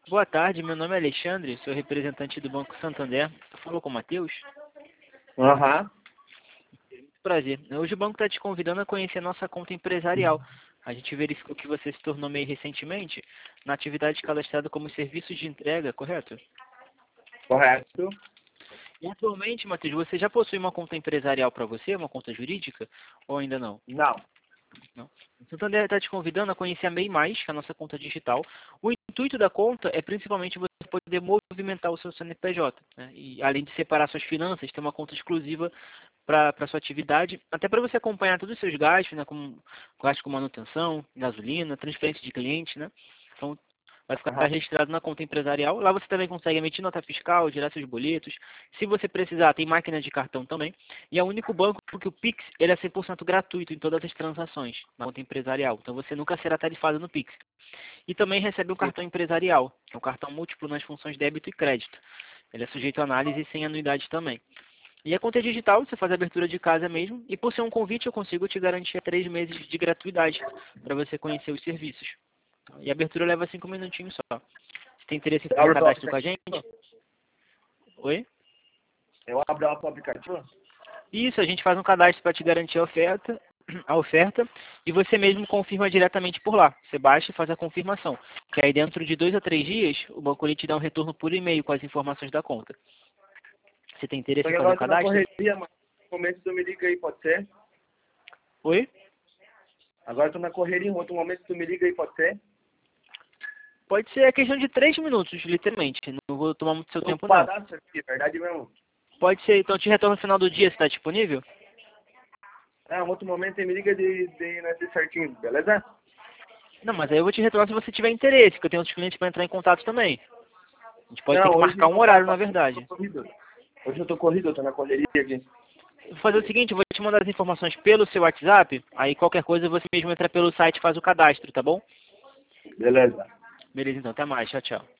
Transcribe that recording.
Boa tarde, meu nome é Alexandre, sou representante do Banco Santander. Falou com o Matheus? Aham. Prazer. Hoje o banco está te convidando a conhecer a nossa conta empresarial. A gente verificou que você se tornou MEI recentemente na atividade cadastrada como serviços de entrega, correto? Correto. E atualmente, Matheus, você já possui uma conta empresarial para você, uma conta jurídica, ou ainda não? Não. Não. O Santander está te convidando a conhecer a MEI+, que é a nossa conta digital. O intuito da conta é principalmente você poder movimentar o seu CNPJ, né? E além de separar suas finanças, ter uma conta exclusiva para a sua atividade, até para você acompanhar todos os seus gastos, né, como gasto com manutenção, gasolina, transferência de cliente, né? Então, vai ficar Aham. registrado na conta empresarial. Lá você também consegue emitir nota fiscal, gerar seus boletos. Se você precisar, tem máquina de cartão também. E é o único banco porque o Pix ele é 100% gratuito em todas as transações na conta empresarial. Então você nunca será tarifado no Pix. E também recebe um Sim. cartão empresarial, que é um cartão múltiplo nas funções débito e crédito. Ele é sujeito a análise sem anuidade também. E a conta é digital, você faz a abertura de casa mesmo. E por ser um convite, eu consigo te garantir 3 meses de gratuidade para você conhecer os serviços. E a abertura leva 5 minutinhos só. Você tem interesse em Eu fazer abro pelo cadastro com a gente? aplicativo? Oi? Eu abro ela pelo aplicativo? Isso, a gente faz um cadastro para te garantir a oferta, e você mesmo confirma diretamente por lá. Você baixa e faz a confirmação. Que aí dentro de 2 a 3 dias, o banco ele te dá um retorno por e-mail com as informações da conta. Você tem interesse Só em que fazer agora o eu tô na cadastro? correria, mas no momento tu me liga aí, pode ser? Oi? Agora eu tô na correria, em outro momento tu me liga aí, pode ser? Pode ser a questão de 3 minutos, literalmente. Não vou tomar muito seu Tô tempo, não. ocupadaço aqui, verdade mesmo. Pode ser, então te retorno no final do dia, se está disponível? Ah, em outro momento tu me liga de nós ver certinho, beleza? Não, mas aí eu vou te retornar se você tiver interesse, porque eu tenho outros clientes para entrar em contato também. A gente pode ter Não, que hoje marcar um não dá, horário, na papai, hoje eu tô verdade. corrido. Hoje eu tô corrido, eu tô na correria aqui. Eu vou fazer o seguinte, eu vou te mandar as informações pelo seu WhatsApp, aí qualquer coisa você mesmo entra pelo site e faz o cadastro, tá bom? Beleza. Beleza, então, até mais, tchau, tchau.